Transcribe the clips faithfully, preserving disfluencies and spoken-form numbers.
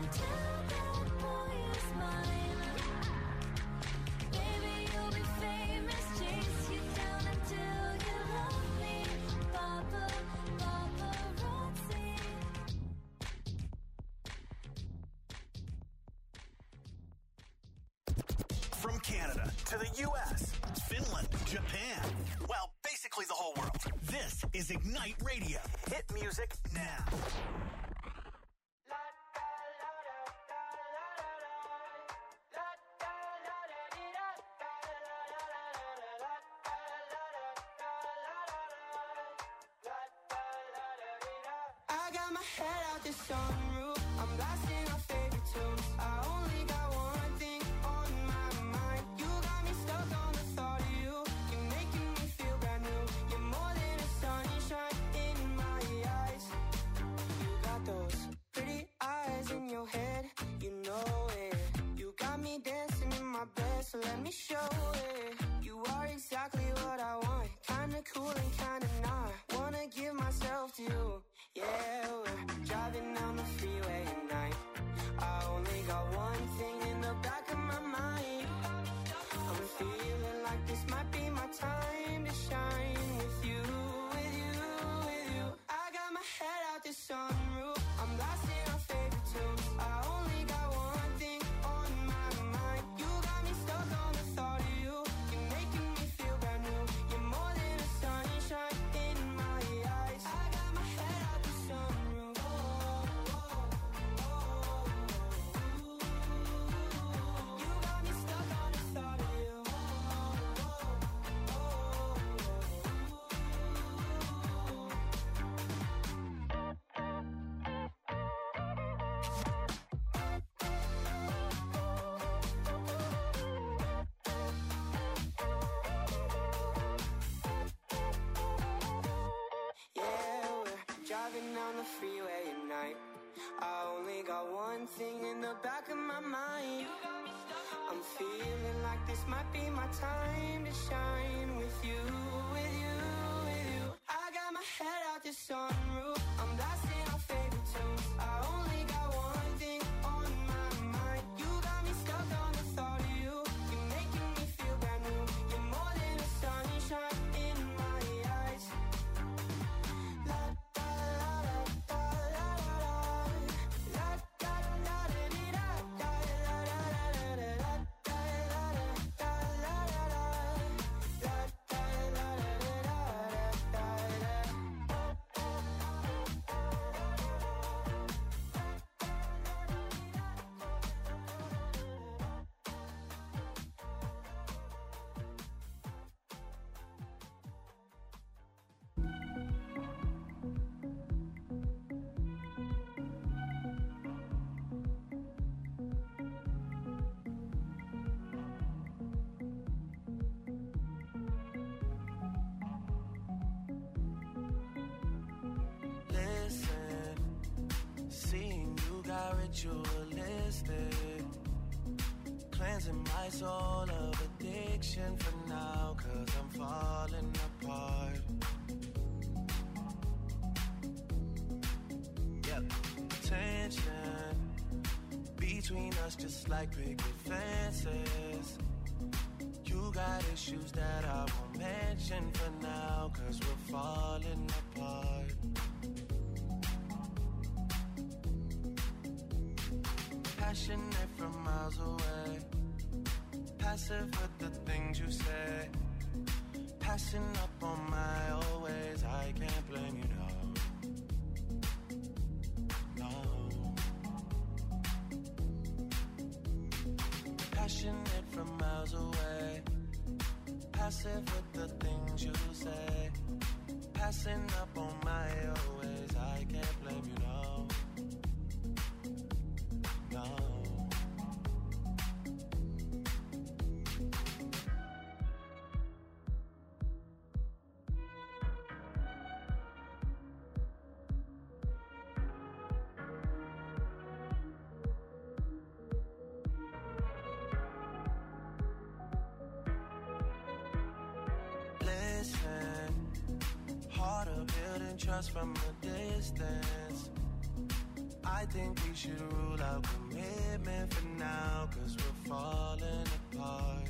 Tell that boy is mine. Baby, you'll be famous. Chase you down until you love me. Papa, paparazzi. From Canada to the U S, Finland, Japan, well, basically the whole world. This is Ignite Radio. Hit music now. I got my head out the sunroof. I'm blasting our favorite tunes. I only got one thing on my mind. You got me stuck on the thought of you. You're making me feel brand new. You're more than a sunshine in my eyes. You got those pretty eyes in your head. You know it. You got me dancing in my bed, so let me show it. You are exactly what I want. Kinda cool and kinda not. Wanna give myself to you. Yeah, we're driving down the freeway at night. I only got one thing in the back of my mind. I'm feeling like this might be my time to shine with you, with you, with you. I got my head out the sunroof. I'm blasting our favorite tunes. I only got one thing on my mind. You got me stuck on the thought of you. You're making me feel brand new. You're more than a sunshine in my eyes. I got my head out the sunroof. Oh, oh, oh, oh. You got me stuck on the thought of you. Oh, oh, yeah, we're driving down the freeway at night. I only got one thing in the back of my mind. I'm feeling like this might be my time to shine with you, with you, with you. I got my head out the sunroof. I'm blasting our favorite tunes. I only got one thing on my mind. You got me stuck on the thought of you. You're making me feel brand new. You're more than a sunshine in my eyes. La da la da la la la. La da la da dee da da la la la la. La da la da la la la. La da la da da Listen, seeing you got ritualistic, cleansing my soul of addiction for now, cause I'm falling apart. Yep, tension between us just like picket fences. You got issues that I won't mention for now, cause we're falling apart. Passionate from miles away, passive with the things you say, passing up on my old ways. I can't blame you, no, no. Passionate from miles away, passive with the things you say, passing up on my old ways. I can't blame you, no, no. Harder building trust from a distance. I think we should rule out commitment for now, cause we're falling apart.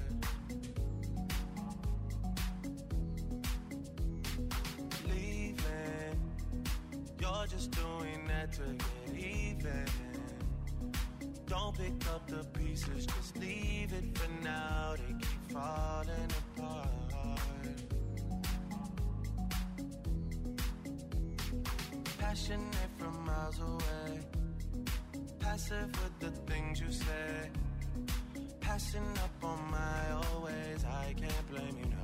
Leaving, you're just doing that to get even. Don't pick up the pieces, just leave it for now. They keep falling apart. Passionate from miles away, passive with the things you say, passing up on my always. I can't blame you,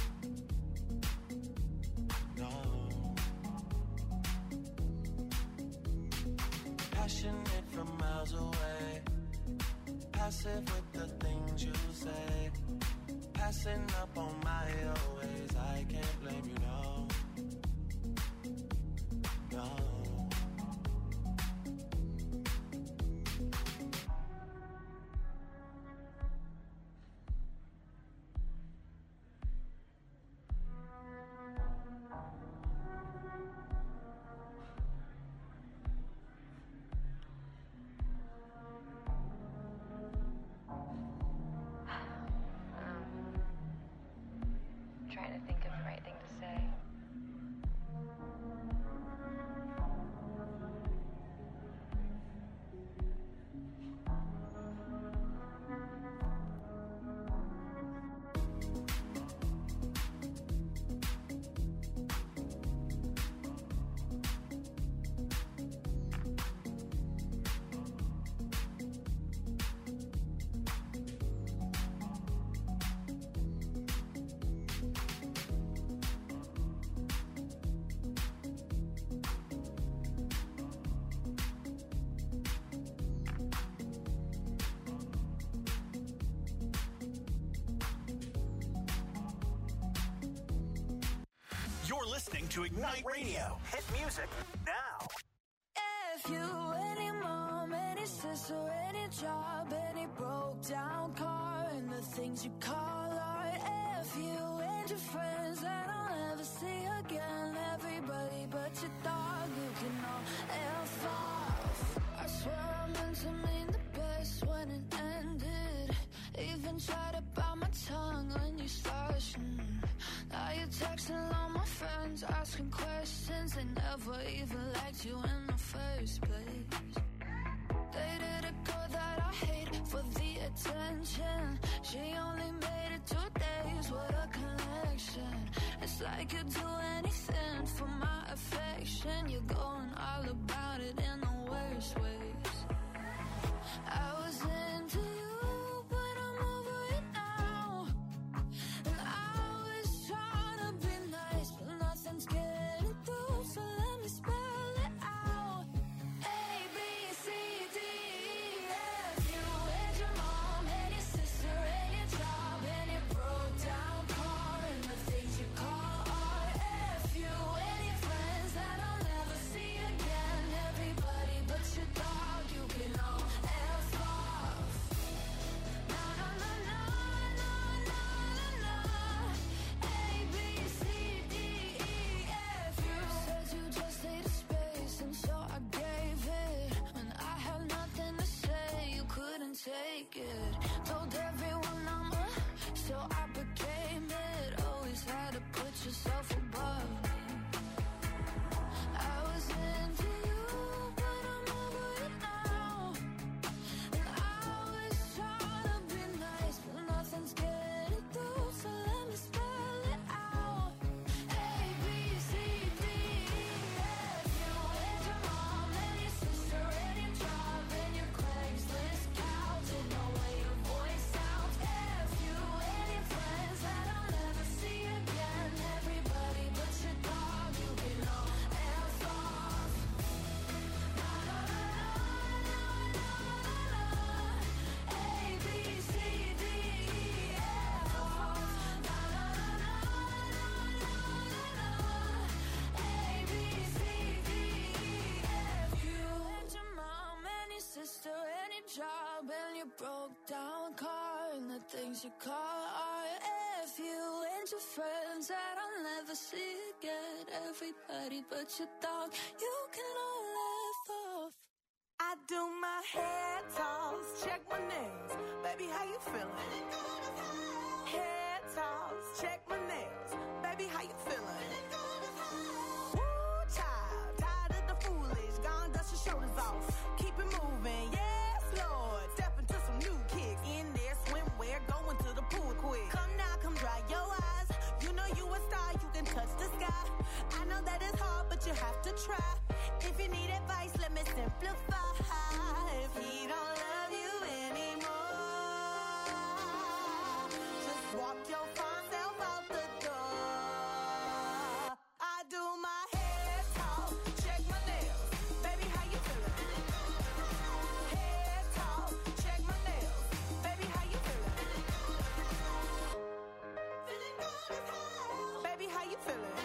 no, no. Passionate from miles away, passive with the things you say, passing up on my always. I can't blame you, no, no. Trying to think of the right thing to say. You're listening to Ignite Radio. Hit music now. If you, any mom, any sister, any job, any broke down car, and the things you call art. If you and your friends that I'll never see again, everybody but your dog, you can all F off. I swear I meant to mean the best when it ended. Even tried to bite my tongue when you started. Mm. Now you're texting all my friends, asking questions. They never even liked you in the first place. Dated a girl that I hate for the attention. She only made it two days with a connection. It's like you'd do anything for my affection. You're going all about it in the worst ways. I was into you, but I'm over it now. And I was trying to be nice, but nothing's getting through, so let me spell it out. A, B, C, D, E, F. You and your mom, and your sister, and your job, and your broke down car, and the things you call art. F. You and your friends that I'll never see again. Everybody but your dog, you can all F off. Na na na na na na na na. A, B, C, D, E, F. You said you just needed space, and so I gave it. When I had nothing to say, you couldn't take it. Told everyone I'm a, so I became it. Always had to put yourself above me. I was into you, but I'm over it now. And I was trying to be nice, but nothing's getting through, so let me spell it out. A, B, C, D, E, F. You and your mom, and your sister, and your job, and your Craigslist couch, and the way your voice sounds. F. You and your friends that I'll never see again. Everybody but your dog, you can all F off. Na na na na na na na. A, B, C, D, E, F off. Na na na na na na na. A, B, C, D, E, F. You and your mom, and your sister, and your job, and your broke down car, and the things you call art. F. You and your friends that I'll never see again. Everybody but your dog, you can all head toss, check my nails. Baby, how you feeling? Head toss, check my nails. Baby, how you feeling? Woo, child, tired of the foolish. Gone, dust your shoulders off. Keep it moving, yes, Lord. Step into some new kicks. In there, swimwear, going to the pool quick. Come now, come dry your eyes. You know you a star, you can touch the sky. I know that it's hard, but you have to try. If you need advice, let me simplify. If he don't love you anymore, just walk your fine self out the door. I do my head talk, check my nails. Baby, how you feeling? Head talk, check my nails. Baby, how you feeling? Feeling good as hell. Baby, how you feeling?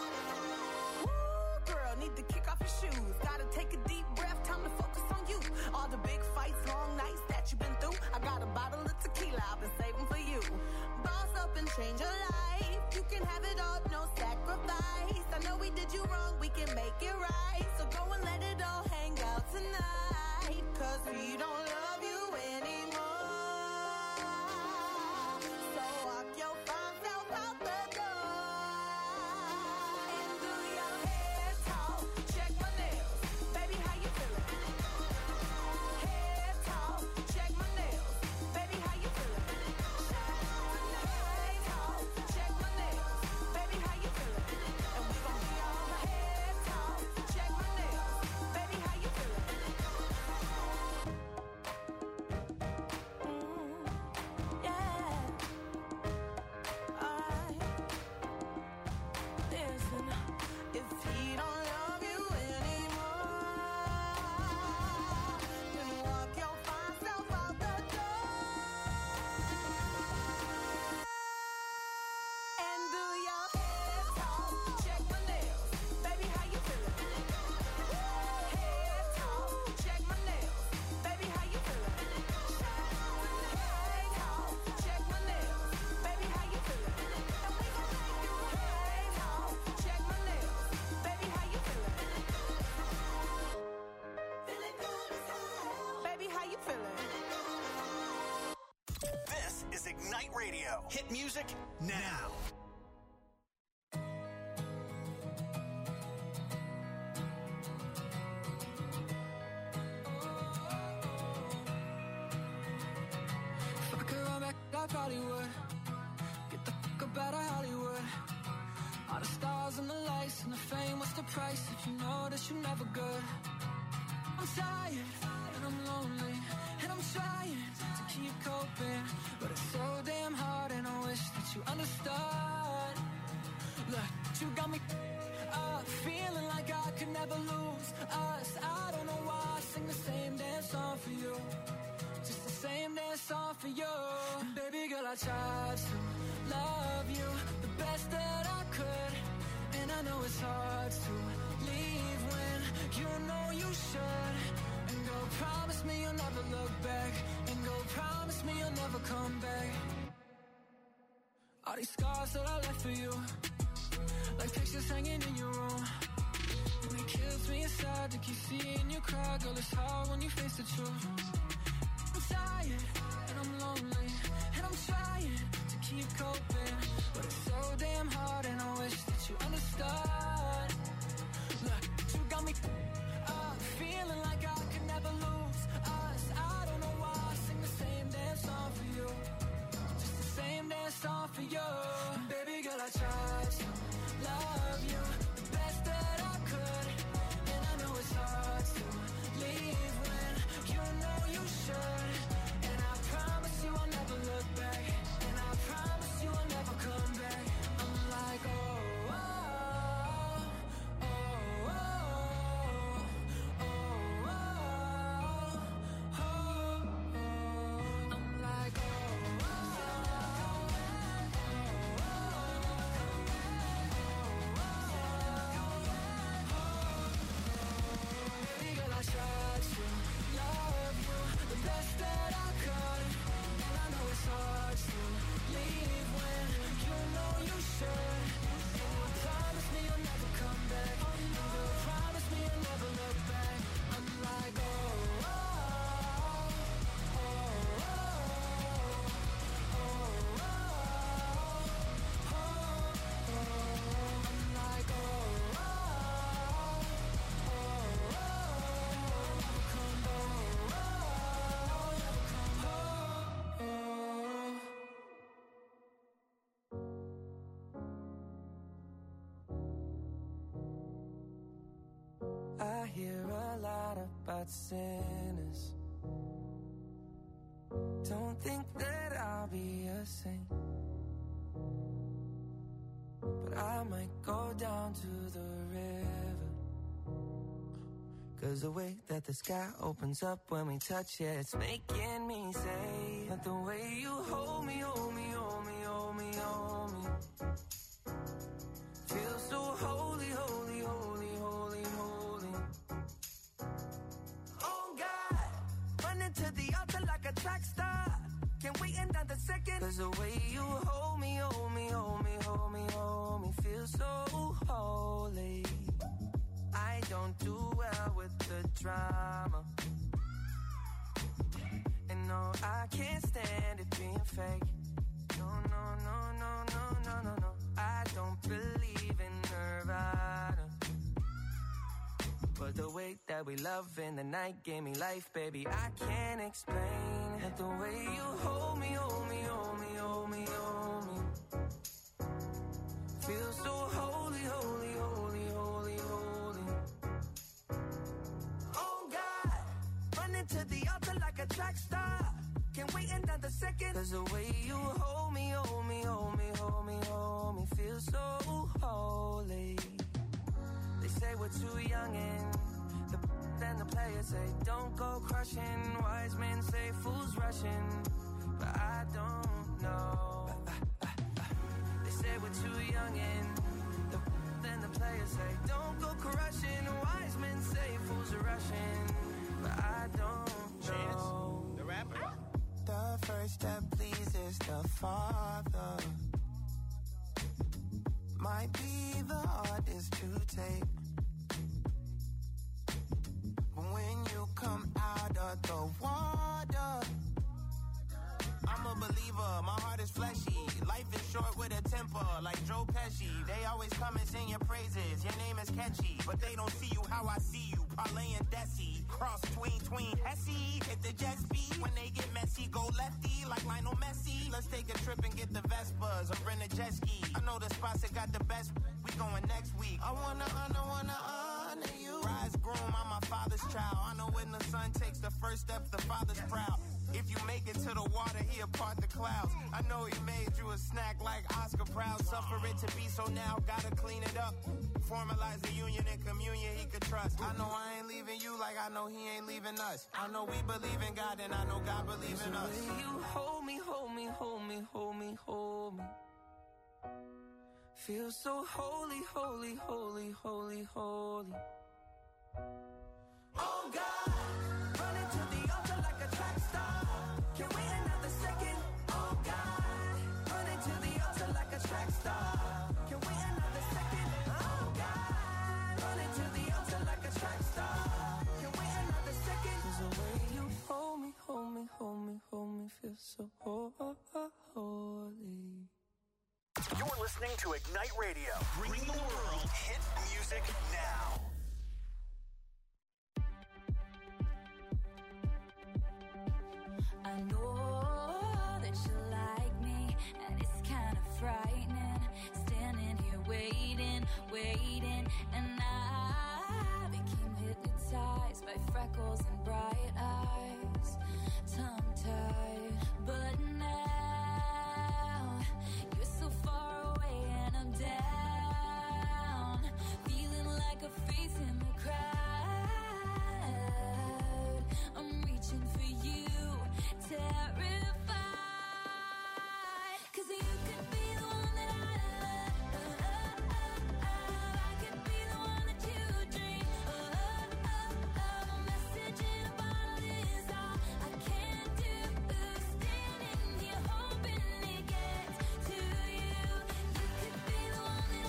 Woo, girl, need to kick off your shoes. Gotta take a deep breath, time to focus on you. All the big fights, long nights that you've been through. I got a bottle of tequila I've been saving for you. Boss up and change your life. You can have it all, no sacrifice. I know we did you wrong, we can make it right. So go and let it all hang out tonight. Cause we don't love you anymore. So walk your fine self out the door. And do your head talk, check my nails. Baby, how you feeling? Head talk, check my nails. Baby, how you feeling? Head talk, check my nails. Baby, how you feeling? And we gon' be all head talk, check my nails. Baby, how you feeling? Mm, yeah. Alright. Listen, if he don't love you anymore, then walk your fine self out the door. And do your head talk, check my nails. Baby, how you feeling? Head talk, check my nails. Baby, how you feeling? Head talk, check my nails. Baby, how you feeling? And we gon' make you head talk, check my nails. Baby, how you feeling? Feeling good as hell. Baby, how you feeling? This is Ignite Radio. Hit music now. If I could run back, I probably would. Get the fuck up out of Hollywood. All the stars and the lights and the fame, what's the price if you know that you're never good? I'm tired and I'm lonely and I'm trying to keep coping, but it's so damn hard and I wish that you understood. Look, you got me up, feeling like I could never lose us. I don't know why I sing the same damn song for you, just the same damn song for you. And baby girl, I tried to love you the best that I could, and I know it's hard to leave when you know you should. And go promise me you'll never look back, and go promise me you'll never come back. All these scars that I left for you, like pictures hanging in your room, and it kills me inside to keep seeing you cry. Girl, it's hard when you face the truth. I'm tired and I'm lonely and I'm trying to keep coping, but it's so damn hard and I wish that you understood. Look, you got me up, feeling like I could never lose us. I don't know why I sing the same damn song for you, just the same damn song for you. And baby girl, I tried to love you the best that I could, and I know it's hard to leave when you know you should. And I promise you I'll never look back, and I promise you I'll never what sin is. Don't think that I'll be a saint, but I might go down to the river. Cause the way that the sky opens up when we touch it, it's making me say that the way you hold me, hold me, hold me, hold me, hold me, feels so holy, holy, holy, holy, holy. Oh God, running to the altar like a track star. Can't wait another second. Cause the way you hold me, hold me, hold me, hold me, hold me, feels so holy. I don't do well with the drama, and no, I can't stand it being fake. No, no, no, no, no, no, no, no. I don't believe in Nirvana, but the way that we love in the night gave me life, baby. I can't explain that the way you hold me, hold me, hold me, hold me, hold me, feels so holy, holy, holy, holy, holy. Oh God, running to the altar like a track star. Can't wait another second. Cause the way you hold me, hold me, hold me, hold me, hold me, feels so holy. They say we're too young and the then the players say don't go crushing. Wise men say fools rushing, but I don't know. They say we're too young and the then the players say don't go crushing. Wise men say fools are rushing, but I don't know. Chance, the rapper. The first step pleases the Father, might be the hardest to take. When you come out of the water, I'm a believer, my heart is fleshy. Life is short with a temper, like Joe Pesci. They always come and sing your praises, your name is catchy, but they don't see you how I see you. Parlay and Desi, cross tween, tween, Hesse. Hit the jet speed, when they get messy, go lefty, like Lionel Messi. Let's take a trip and get the Vespas, or rent a jet ski. I know the spots that got the best, we going next week. I wanna honor, wanna honor you. Rise groom, I'm my father's child. I know when the son takes the first step, the father's proud. If you make it to the water, he'll part the clouds. I know he made you a snack like Oscar Proud. Suffer it to be so now, gotta clean it up. Formalize the union and communion he could trust. I know I ain't leaving you like I know he ain't leaving us. I know we believe in God and I know God believes in us. You hold me, hold me, hold me, hold me, hold me. Feel so holy, holy, holy, holy, holy. Oh God, running to the altar like a track star. Can't wait another second. Oh God, running to the altar like a track star. Can't wait another second. Oh God, running to the altar like a track star. Can't wait another second. 'Cause the way you hold me, hold me, hold me, hold me, feel so holy. You're listening to Ignite Radio, bringing the world hit music now. I know that you like me, and it's kind of frightening. Standing here waiting, waiting, and I became hypnotized by freckles and bright eyes, tongue-tied. But now you're so far away, and I'm down, feeling like a face in the crowd. I'm reaching for you, terrified, 'cause you could be the one that I love. I could be the one that you dream. A message in a bottle is all I can do. Standing here hoping it gets to you. You could be the one that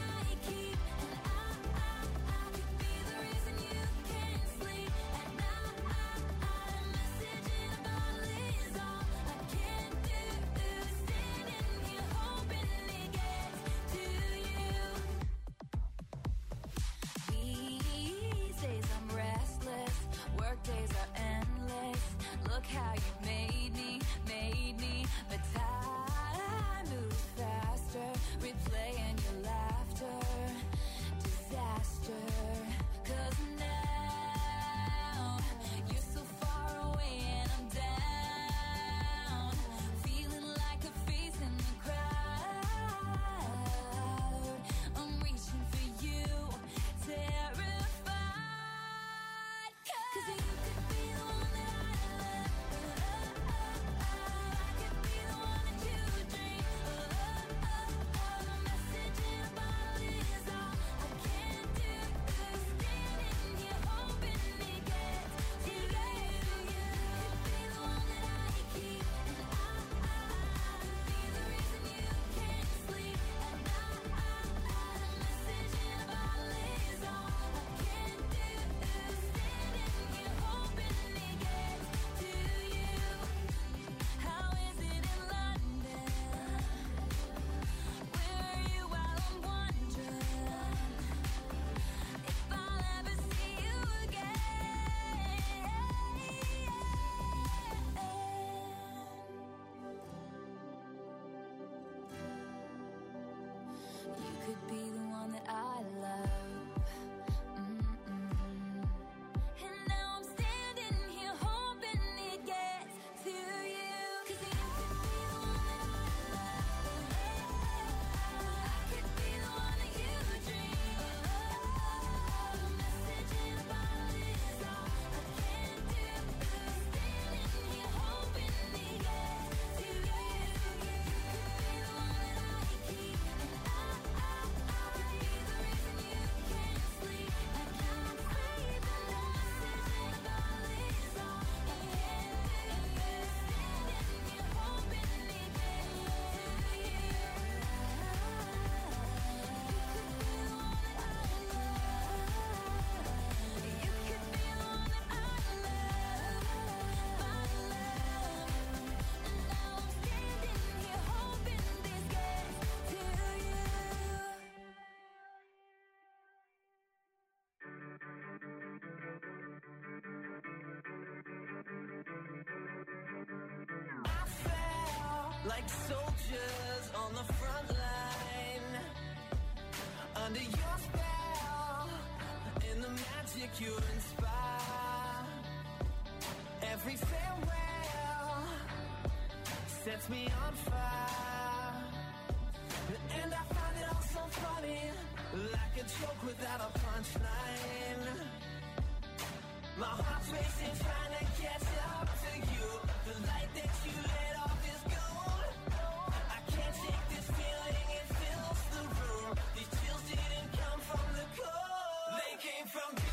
like soldiers on the front line. Under your spell, in the magic you inspire. Every farewell sets me on fire. And I find it all so funny, like a joke without a punchline. My heart's racing, trying to catch up to you. The light that you let off is gold. I can't shake this feeling, it fills the room. These chills didn't come from the cold, they came from you.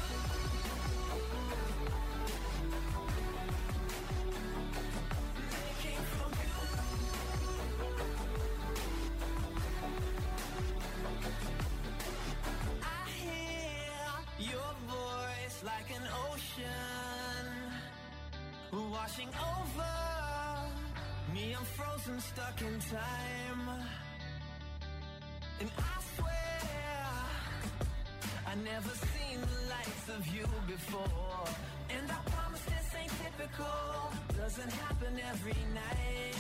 They came from you. I hear your voice like an ocean washing over me. I'm frozen, stuck in time. And I swear I never seen the likes of you before. And I promise this ain't typical, doesn't happen every night.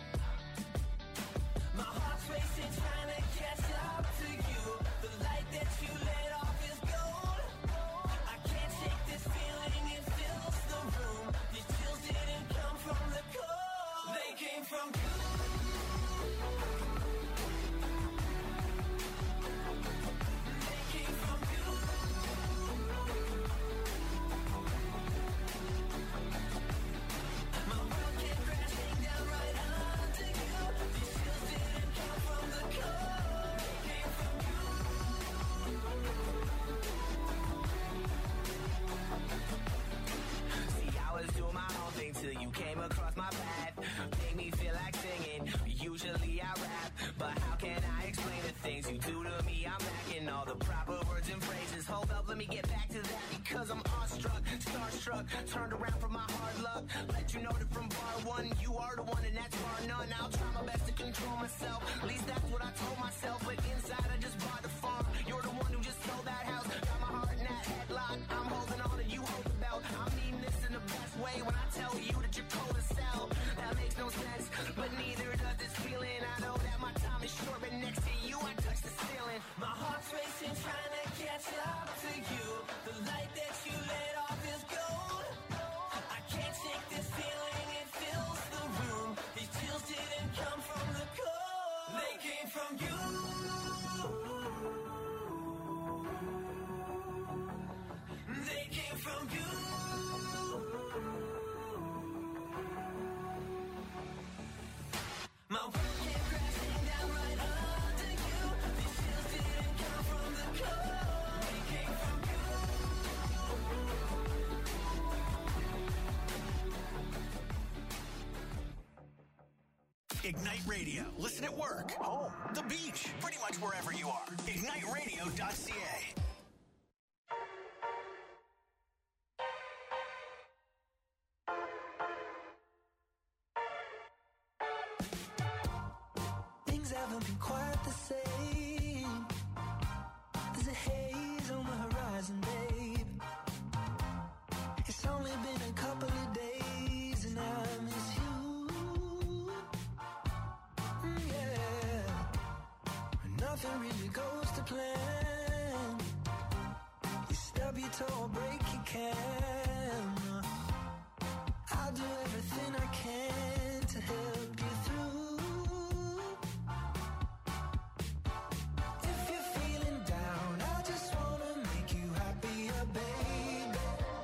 My heart's racing, trying to catch up to you. The light that you let off is gold. I can't shake this feeling, it fills the room. These chills didn't come from the cold, they came from you. They came from you. My world came crashing down right under you. These chills didn't come from the cold, they came from you. See, I was doing my own thing till you came across my path. Made me feel like singing. Usually I rap, but how can I explain the things you do to me? I'm lacking all the proper words and phrases. Hold up, let me get back to that because I'm awestruck, starstruck, turned around from my hard luck. Let you know that from bar one, you are the one and that's bar none. I'll try my best to control myself. At least that's what I told myself. But inside I just bought the farm. You're the one who just sold that house. Got my heart in that headlock. I'm holding on and you hold the belt. I mean this in the best way when I tell you that you're cold as hell. That makes no sense, but neither does this feeling. I know that my time is short, but next to you I touch the ceiling. My heart's racing, trying to catch up to you. The light that you let off is gold. I can't shake this feeling, it fills the room. These chills didn't come from the cold, they came from you. They came from you. My world came crashing down right under you. These chills didn't come from the cold, they came from you. Ignite Radio. Listen at work, home, the beach, pretty much wherever you are. ignite radio dot c a. Things haven't been quite the same. There's a haze on the horizon, babe. It's only been a couple of days and I miss you. Mm, yeah. Nothing really goes to plan. You stub your toe or break your can. I'll do everything I can to help you through. If you're feeling down, I just wanna make you happier, baby.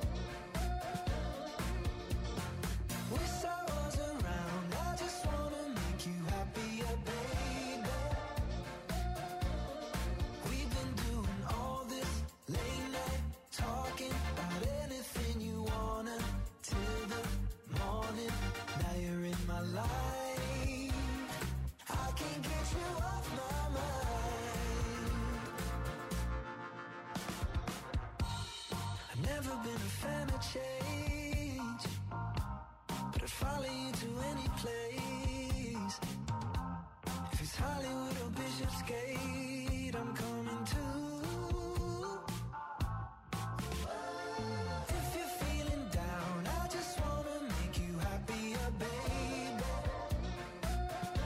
Wish I was around, I just wanna make you happier, baby. We've been doing all this late night talking about anything you wanna till the morning. Now you're in my life, I can't get you off my mind. I've never been a fan of change, but I'd follow you to any place. If it's Hollywood or Bishopsgate, I'm coming too. If you're feeling down, I just wanna make you happier, baby.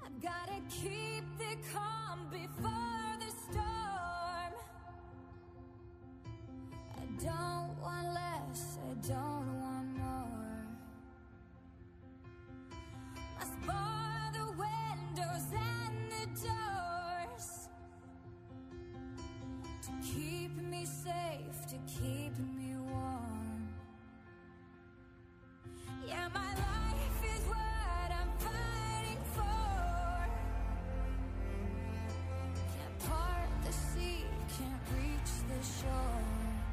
I've gotta keep the calm before the storm. I don't want less, I don't want more. Must bar the windows and the doors to keep me safe, to keep me warm. Yeah, my life is what I'm fighting for. Can't part the sea, can't reach the shore.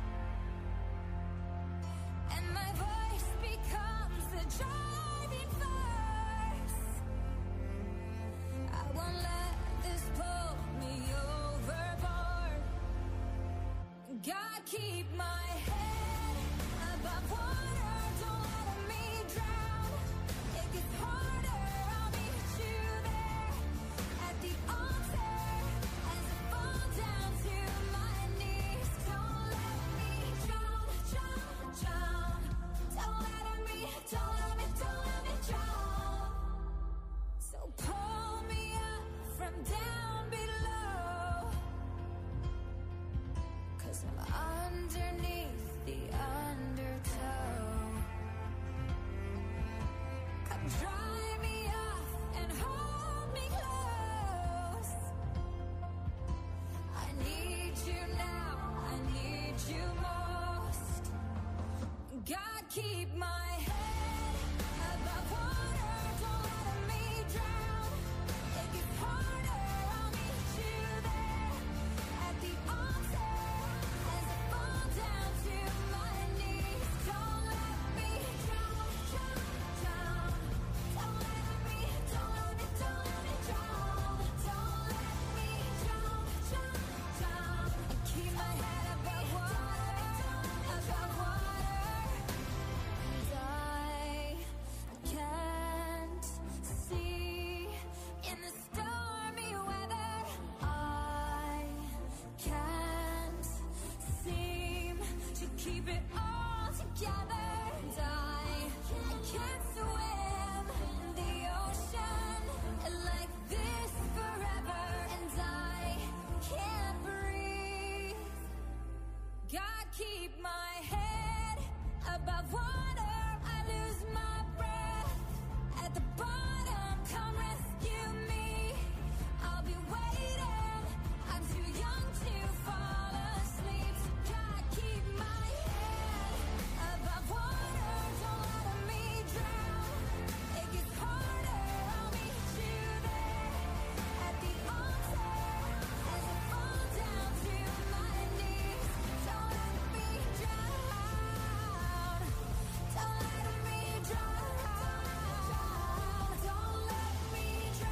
And my voice becomes the driving force. I won't let this pull me overboard. God, keep my head above water, don't let me drown. It gets harder, I'll meet you there at the altar as I fall down to my knees. Don't let me drown, drown, drown. Don't let me, don't let me, don't let me drown. So pull me up from down below, 'cause I'm underneath the undertow. Come dry me off and hold me close. I need you now, I need you most. God, keep my head above water, don't let me drown. It gets harder, I'll meet you there at the altar as I fall down to my knees. Don't let me drown, drown, drown. Don't let me, don't let me, don't let me drown. Don't let me drown, drown, drown. And keep my head above water, above water. And I can't see in the stormy weather. I can't seem to keep it all together. And I, I can't swim in the ocean like this forever. And I can't breathe. God, keep my head above water. I lose my breath at the bottom. Come rescue me. I'll be waiting. I'm too young to fall asleep. So God, keep my head above water. Don't let me drown. It gets harder. I'll meet you there at the altar as I fall down to my knees. Don't let me drown. Don't let me drown. Don't let me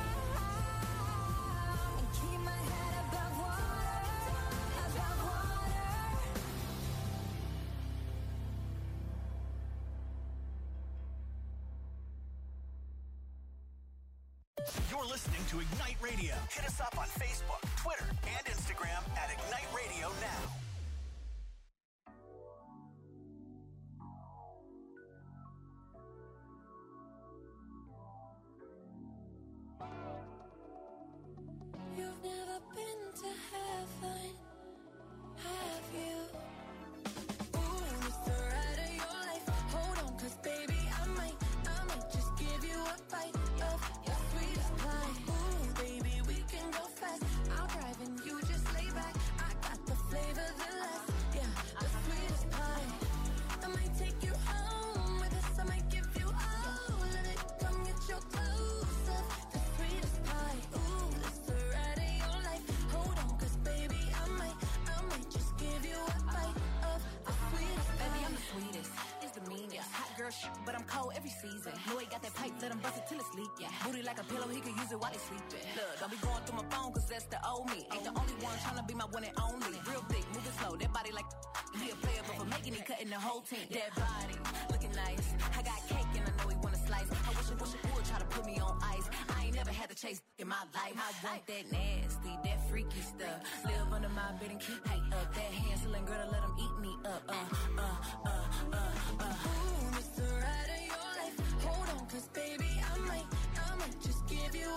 drown. And keep my head above water, above water. You're listening to Ignite Radio. Hit us up on Facebook, Twitter, and Instagram at Ignite Radio Now. You've never been to heaven, have you? Ooh, it's the ride of your life. Hold on, 'cause baby, I might, I might just give you a bite of your sweetest pie. Ooh, baby, we can go fast. I'll drive and you just lay back. I got the flavor, the last, yeah, the sweetest pie. I might take you home with us. I might give you all of it. Come get your clothes up, the sweetest pie. Ooh, it's the ride of your life. Hold on, 'cause baby, I might, I might just give you a bite of the sweetest pie. Baby, I'm the sweetest. It's the meanest. Hot girl shit, but I'm cold every season. Know he got that pipe, let him bust it till it's leak. Yeah. Booty like a pillow, he could use it while he sleeping. Look, don't be going through my phone, 'cause that's the old me. Ain't the only one tryna be my one and only. Real thick, moving slow, that body like he a player, but for making it, cutting the whole team. That body, looking nice. I got cake and I know he wanna slice. I wish I wish I would try to put me on ice. I ain't never had to chase in my life. I want that nasty, that freaky stuff. Live under my bed and keep me up. That hand-selling girl to let him eat me up. Uh, uh, uh, uh, uh. Ooh, it's the ride of your life. Hold on, 'cause baby, I might, I might just give you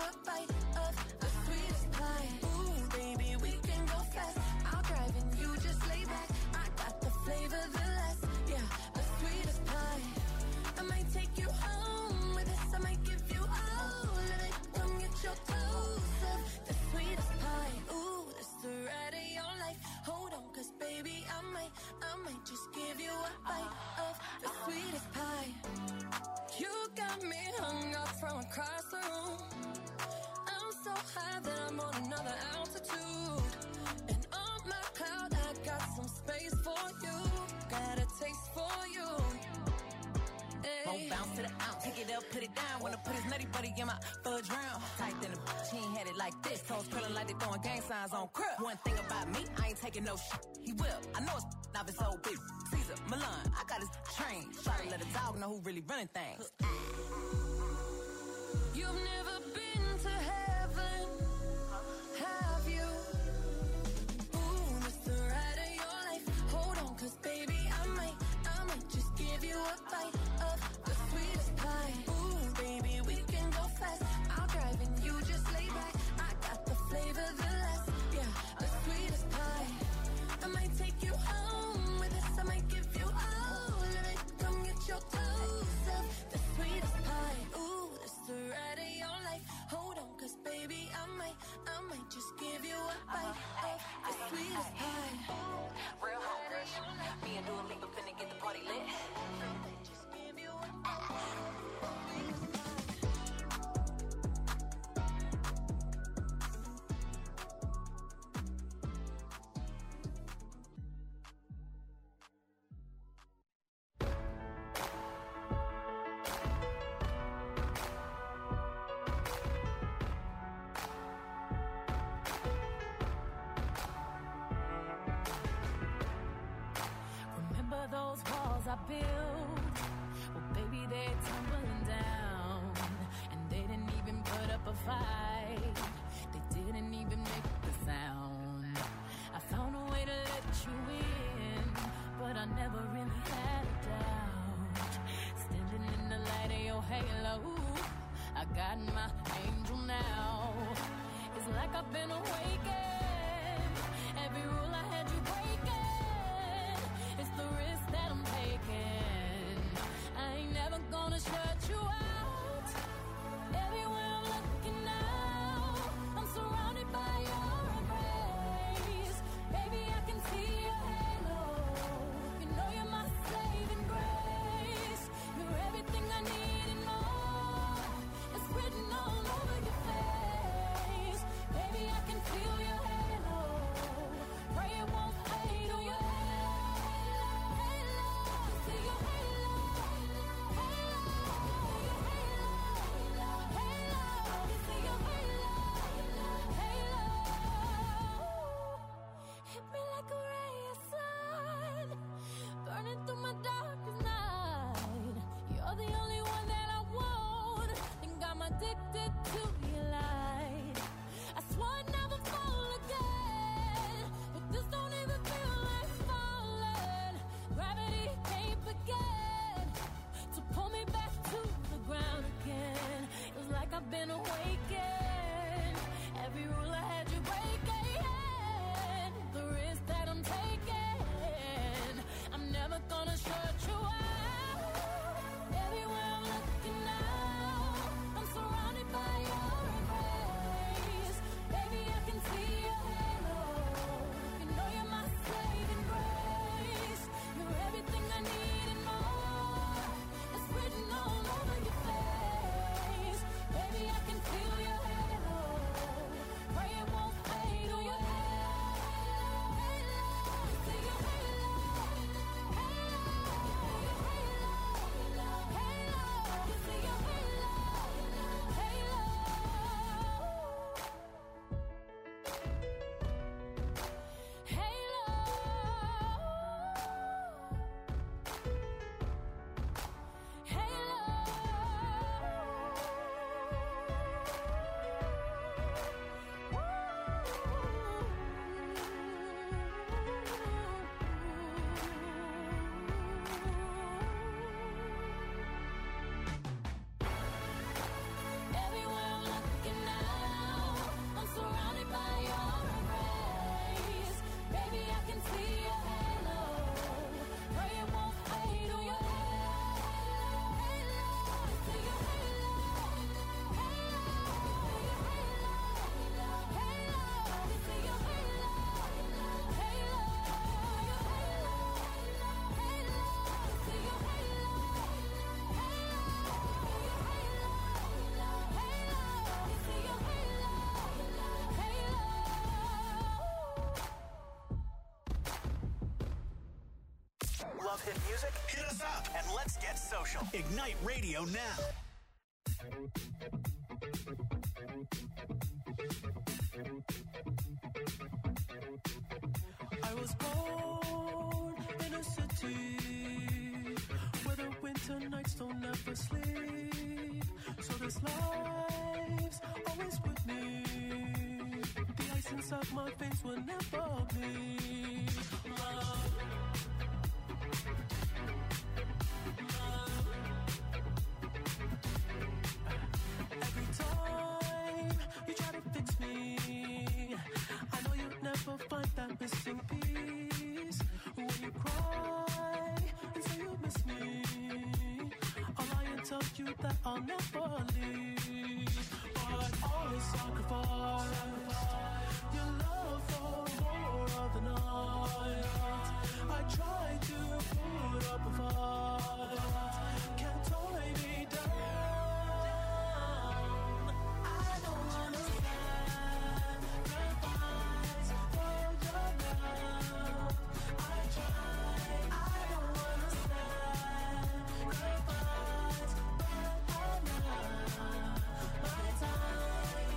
a bite of the sweetest pie. Ooh, baby, we can go fast. I'll drive and you just lay back. I got the flavor, the less, yeah, the sweetest pie. I might take you home with us. I might give you all of it. Come get your dose of the sweetest pie. Ooh, this the ride of your life. Hold on, cause baby, I might, I might just give you a bite of the sweetest pie. You got me hung up from across the room. I'm so high that I'm on another altitude. And on my cloud, I got some space for you. Got a taste for you. Won't bounce to the ounce, pick it up, put it down. Wanna put his nutty buddy in my fudge round. Tight than a bitch, he ain't had it like this. Toes curling like they throwing gang signs on crib. One thing about me, I ain't taking no shit. He will, I know it's not his old bitch. Caesar, Milan, I got his train. Try to let a dog know who really running things. You've never been to heaven, have you? Ooh, this the ride of your life. Hold on, cause baby, I might, I might just give you a bite of the sweetest pie. Ooh, baby, we can go fast. I'll drive and you just lay back. I got the flavor, the less, yeah, the sweetest pie. I might take you home with us. I might give you all of it. Come get your dose of the sweetest pie. Ooh, this the ride of your life. Hold on, cause baby, I might, I might just give you a bite of the sweetest pie. Real home rush. Me and Dua Lipa finna get the party lit. Just give you a bite of the sweetest pie. Remember those walls I built? Well, baby, they're tumbling down. And they didn't even put up a fight. They didn't even make the sound. I found a way to let you in, but I never really had a doubt. Standing in the light of your halo, I got my angel now. It's like I've been awakened. Every rule I had you breaking. It's the risk that I'm taking. I ain't never gonna shut you out. Everywhere I'm looking now, I'm surrounded by your embrace. Baby, I can see your halo. You know you're my saving grace. You're everything I need and more. It's written all over your face. Baby, I can feel your halo. Pray it won't fade on your halo. Halo, see your halo. Halo, your halo. Halo, see your halo. Halo, hit me like a ray of sun, burning through my darkest night. You're the only one that I want. Think I'm addicted to your light. I swore I'd never fall again, but this don't even feel like falling. Gravity can't begin to pull me back to the ground again. It's like I've been awakened. Every rule I had you breaking. The risk that I'm taking, I'm never gonna shut you out. Everywhere I'm looking now, I'm surrounded by your love hit music? Hit us up and let's get social. Ignite Radio now. I was born in a city where the winter nights don't ever sleep. So this life's always with me. The ice inside my veins will never bleed. Love. Every time you try to fix me, I know you'll never find that missing piece. When you cry and say you miss me, I'll lie and tell you that I'll never leave. But always sacrifice your love for more of the night. I try to put up a fight, can't tie me down. I don't wanna sacrifice for your love. I try, I don't wanna sacrifice for my time.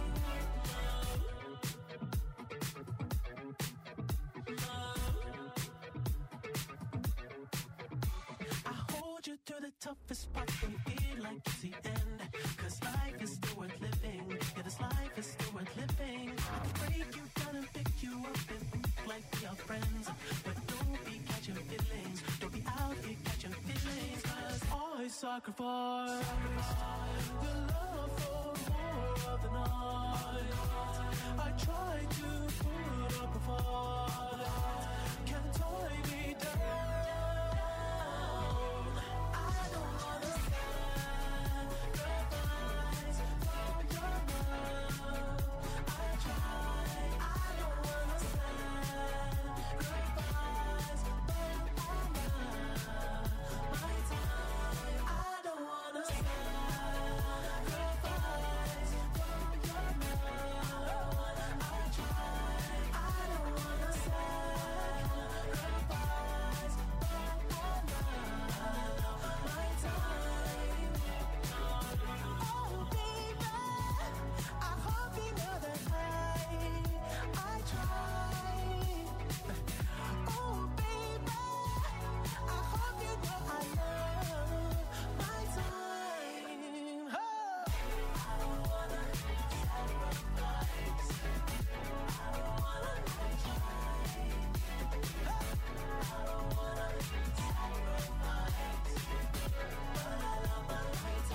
I hold you through the toughest parts when you feel like it's the end. Cause life is still worth living. Yeah, this life is still worth living. I can break you down and pick you up and think like we are friends. But don't be catching feelings. Don't be out here catching feelings. Cause I sacrifice your love for more of the night. I try to put up a fight, can't tie me down. I don't wanna sacrifice for your love. I try, I don't wanna sacrifice for my time. I don't wanna sacrifice for your love. I try, I don't wanna sacrifice for my time. Oh baby, I hope you know that I, I try. Oh baby, I hope you know I love my time. Oh. I don't wanna sacrifice. I don't wanna try. I don't wanna sacrifice, but I love my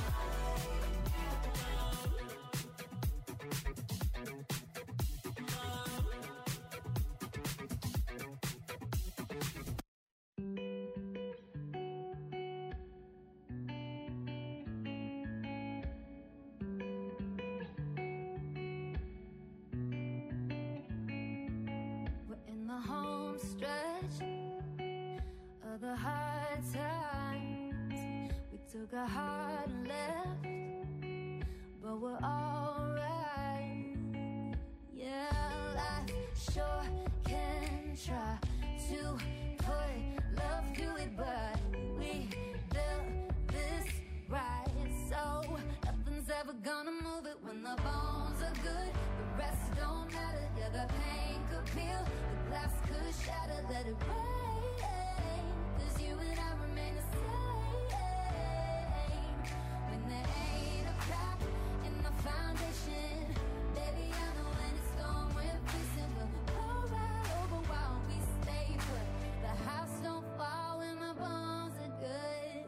We're in the home stretch of the hard times. We took a hard left, but we're alright. Yeah, life sure can try to put love through it, but we built this right. So nothing's ever gonna move it when the bones are good. The rest don't matter. Yeah, the pain could peel, the glass could shatter. Let it rain, cause you and I remain the same. When there ain't a crack in the foundation, baby, I know when it's gone, we're fixing. We'll blow right over while we stay put. The house don't fall when the bones are good.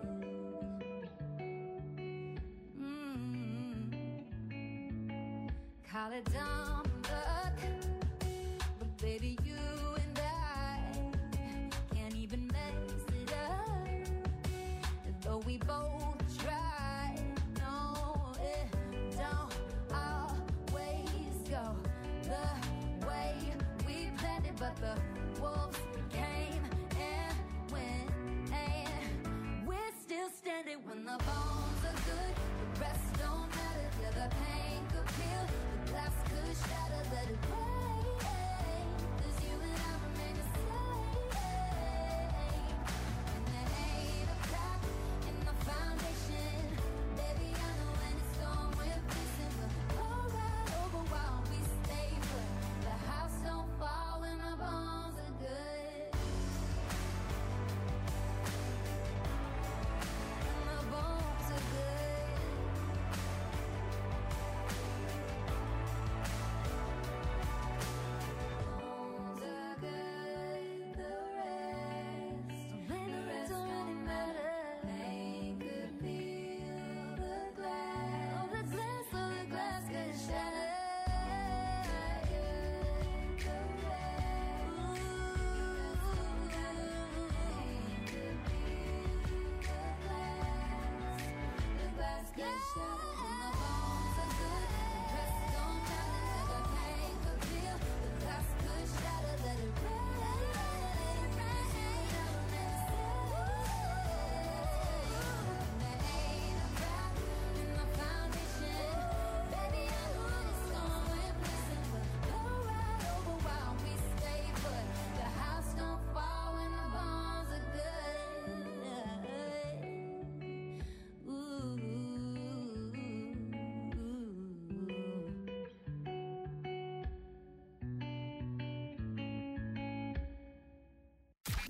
Mm. Call it dumb luck, but baby, you and I can't even mess it up. Though we both try, no, it don't always go the way we planned it. But the wolves came and went, and we're still standing when the bones are good. The rest don't matter. Yeah, the pain could peel, the glass could shatter. Let it rain, cause you and I remain the same. When there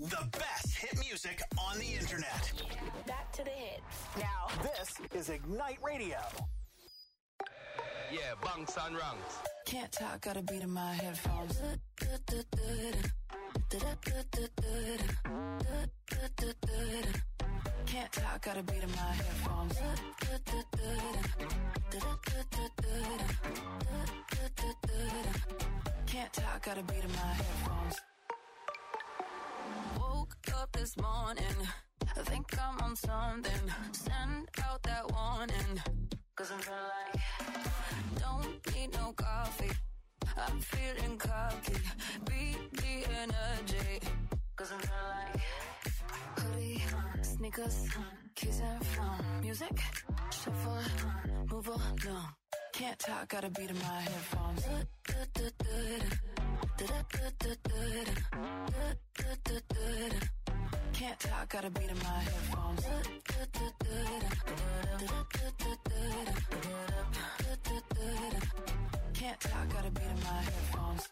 The best hit music on the internet. Back to the hits. Now, this is Ignite Radio. Yeah, bunks and ranks. Can't talk, got a beat in my headphones. Can't talk, got a beat in my headphones. Can't talk, got a beat in my headphones. Woke up this morning, I think I'm on something. Send out that warning, cause I'm feeling like don't need no coffee. I'm feeling cocky, beat the energy, cause I'm feeling like hoodie, sneakers, keys and phone. Music, shuffle, move along. Can't talk, got a beat in my headphones. Can't talk, got a beat in my headphones. Can't talk, got a beat in my headphones.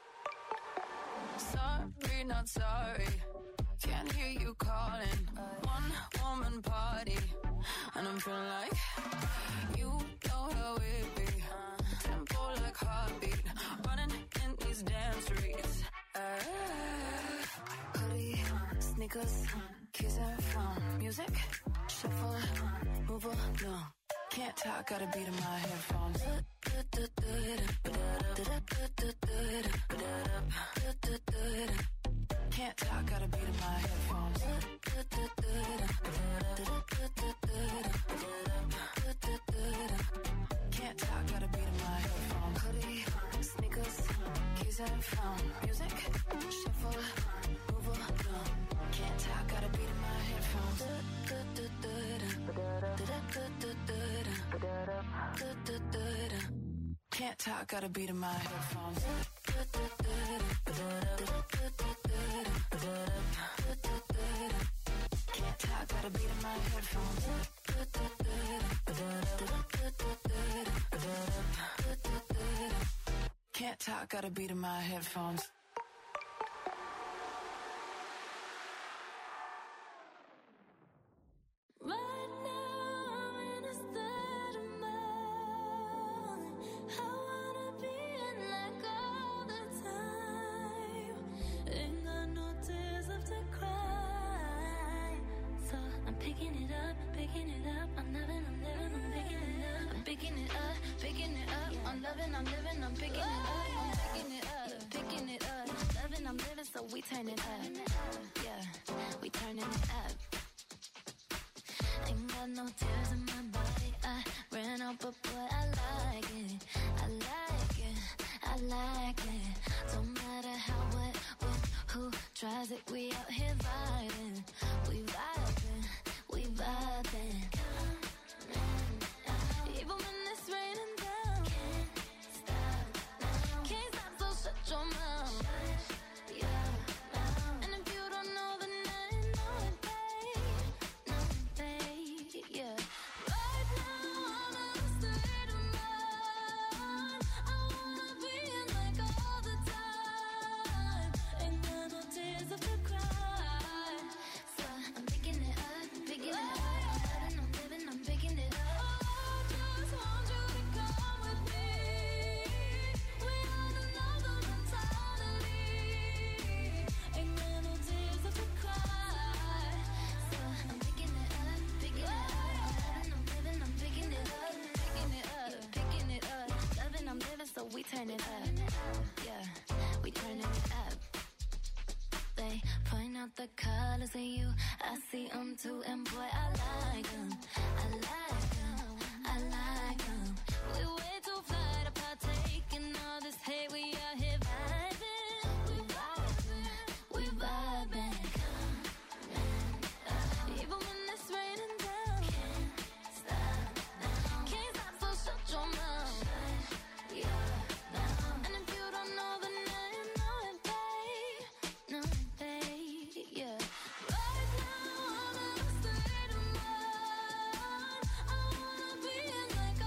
Sorry, not sorry. Can't hear you calling. One woman party, and I'm feeling like you know how it be. Tempo like heartbeat, running in these damn streets. Uh, hoodie, sneakers, keys and phone. Music, shuffle, move along. Can't talk, got a beat in my headphones. Can't talk, got a beat in my headphones. Can't talk, got a beat in my headphones. Hoodie, sneakers, keys and phone. Music, shuffle, move along. Can't talk, got a beat in my headphones. Can't talk, got a beat in my headphones. Can't talk, got a beat in my headphones. Can't talk, got a beat in my headphones. Turn it up, yeah, we turning it up. Ain't got no tears in my body, I ran out, but boy, I like it, I like it, I like it. Don't matter how, what, when, who tries it, we out here vibing, we vibing, we vibing. Even when it's raining down, can't stop, can't stop, so shut your mouth. We turn it up, yeah, we turn it up. They point out the colors in you, I see them too, and boy, I like them, I like them, I like them. We way too fly to partake in all this hate, we out here vibing, we vibing, we vibing. Even when it's raining down, can't stop, can't stop, so shut your mouth, yeah. Like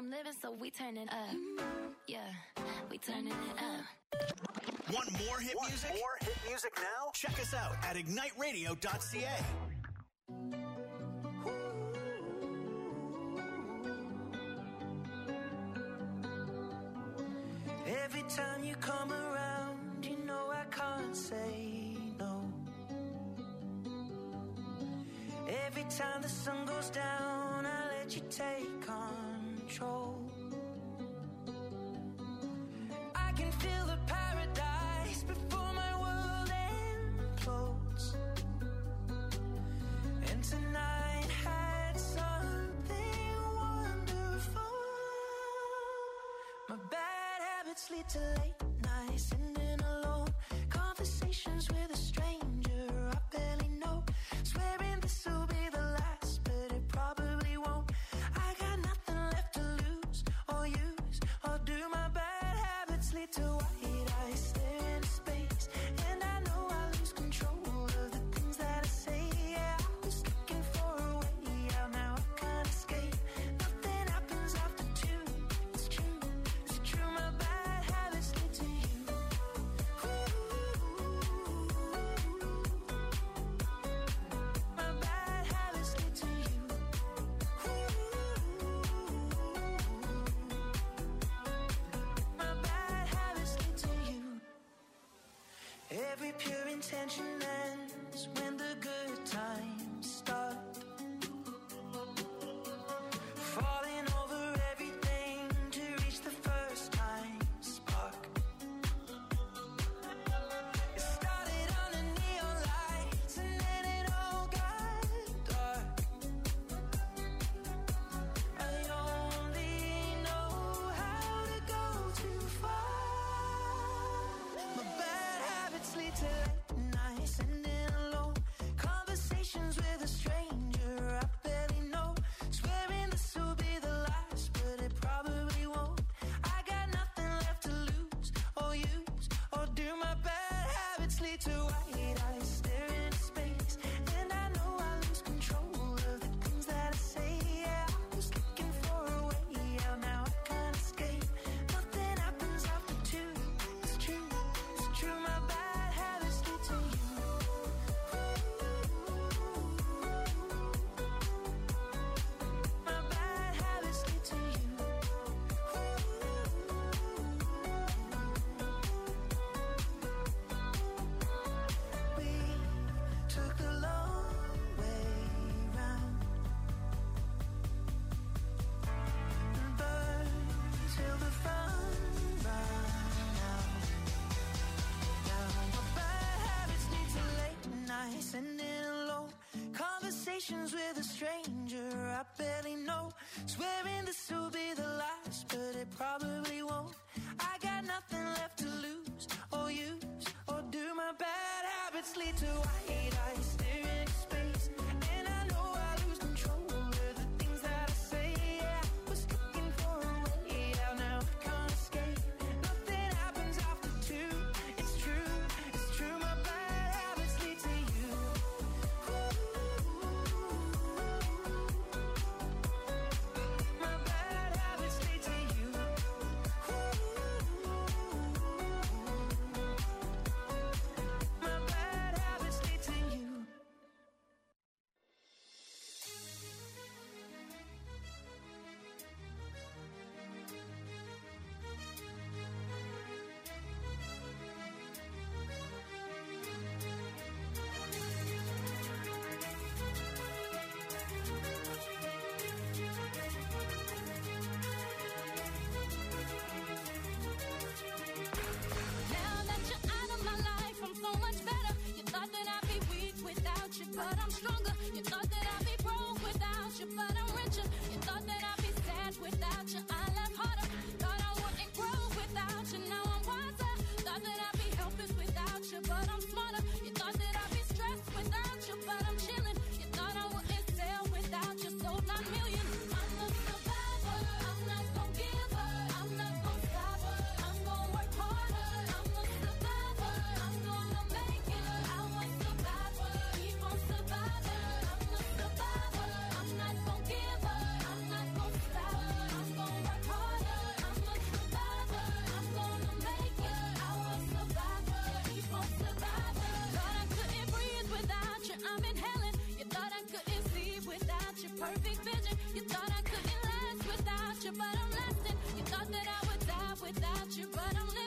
I'm living, so we turning up. Yeah, we turning it up. Want more hit Want music? More hit music now? Check us out at ignite radio dot c a. Every time you come around, you know I can't say no. Every time the sun goes down, I let you take control. I can feel the paradise before my world implodes. And tonight had something wonderful. My bad habits lead to late nights, sitting alone. Conversations with a stranger I barely know. Swearing this will be the last, but it probably won't. I got nothing left to lose or use or do. My bad habits lead to white eyes stare into space, and I know I lose control of the things that I say. Yeah, I was looking for a way out, now I can't escape. Nothing happens after two. It's true, it's true. My bad habits lead to you. My bad habits lead to you. My bad habits lead to you. Every pure intention ends when the good times start. Falling over everything to reach the first time spark. It started under neon lights and then it all got dark. I only know how to go too far. My bad habits lead to late nights, sitting alone. Conversations with a stranger I barely know. Swearing this will be the last, but it probably won't. I got nothing left to lose or use or do. My bad habits lead to white eyes staring into space, and I know I lose control of the things that I say. Yeah, I was looking for a way out, now I can't escape. Nothing happens after two. It's true, it's true. My bad habits lead to you. My bad habits lead to you. We took the long way round and burned till the fun ran out. Now my bad habits lead to late nights, sitting alone. Conversations with a stranger I barely know. Swearing this will be the last, but it probably won't. I got nothing left to lose or use or do. My bad habits lead to white eyes staring into space, and I know I lose control of the things that I say. Yeah, I was looking for a way out, now I can't escape. Nothing happens after two. It's true, it's true. My bad habits lead to you. My bad habits lead to you. My bad habits lead to you. Now that you're out of my life, I'm so much better. You thought that I'd be weak without you, but I'm stronger. You thought that I'd be broke without you, but I'm richer. You thought that I'd be sad without you, I laugh harder. Thought I wouldn't grow without you, now I'm wiser. Thought that I'd be helpless without you, but I'm smarter. You thought that I'd be stressed without you, but I'm chilling. You thought I wouldn't sell without you, sold nine million. I'm a survivor, I'm not gonna give up, I'm not gonna stop, I'm gonna work harder. I'm a survivor, I'm gonna make it. I was survivor, keep on surviving. I'm a survivor, I'm not gonna give up, I'm not gonna stop, I'm gonna work that I would die without you, but I'm